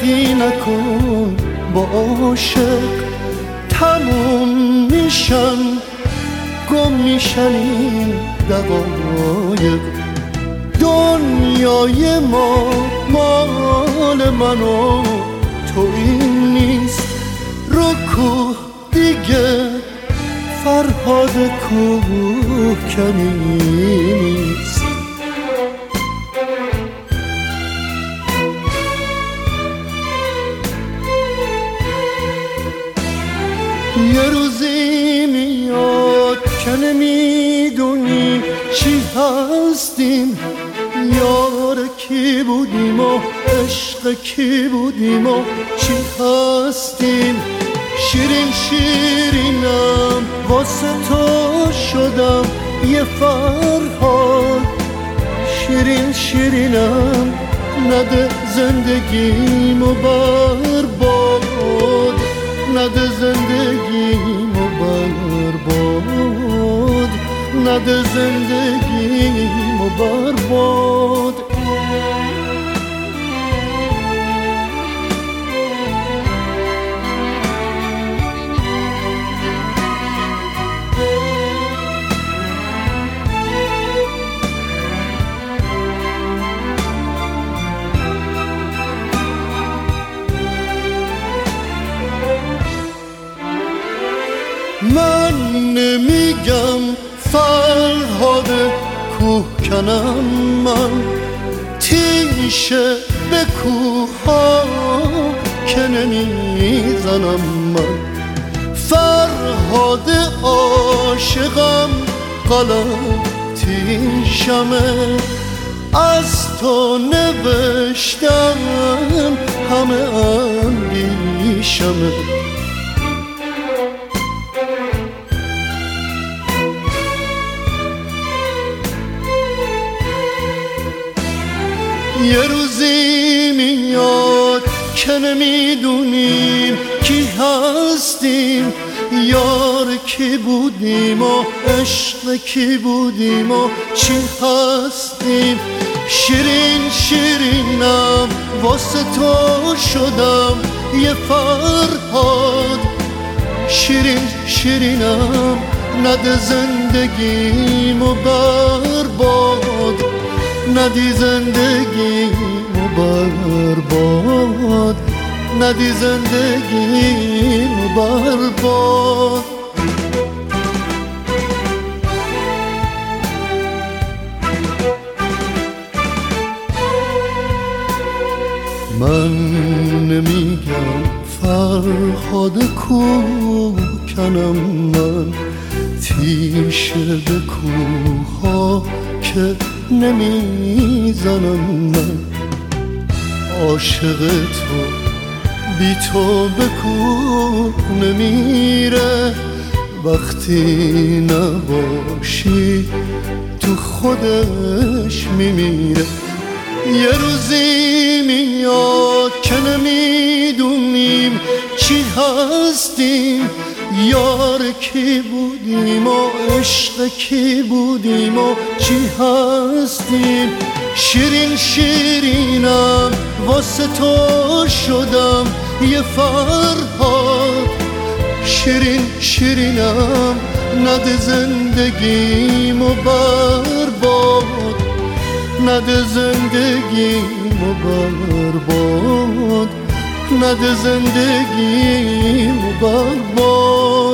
بدی نکن با عاشق، تموم میشن گم میشن این دقایق. دنیای ما مال من و تو این نیست، رو کوه دیگه فرهاد کوهکنی نیست. یه روزی میاد که نمیدونی چی هستیم، یار کی بودیم و عشق کی بودیم و چی هستیم. شیرین شیرینم واسه تو شدم یه فرهاد، شیرین شیرینم نده زندگیمو برباد، نده زندگیمو برباد، نده زندگیمو برباد. من نمیگم فرهاد کوهکنم، من تیشه به کوه ها که نمیزنم. من فرهاد عاشقم، قلم تیشمه، از تو نوشتم همه اندیشمه. یه روزی میاد که نمیدونیم کی هستیم، یار کی بودیم و عشق کی بودیم و چی هستیم. شیرین شیرینم واسه تو شدم یه فرهاد، شیرین شیرینم نده زندگیمو برباد، ندی زندگیمو برباد، ندی زندگیمو برباد. من نمیگم فرهاد کوهکنم، من تیشه به کوها که نمیزنم. من عاشق تو بی تو به کوه نمیره، وقتی نباشی تو خودش میمیره. یه روزی میاد که نمیدونیم چی هستیم، یار کی بودیم و عشق کی بودیم و چی هستیم. شیرین شیرینم واسه تو شدم یه فرهاد، شیرین شیرینم نده زندگیمو برباد، نده زندگیمو برباد، نده زندگیمو برباد.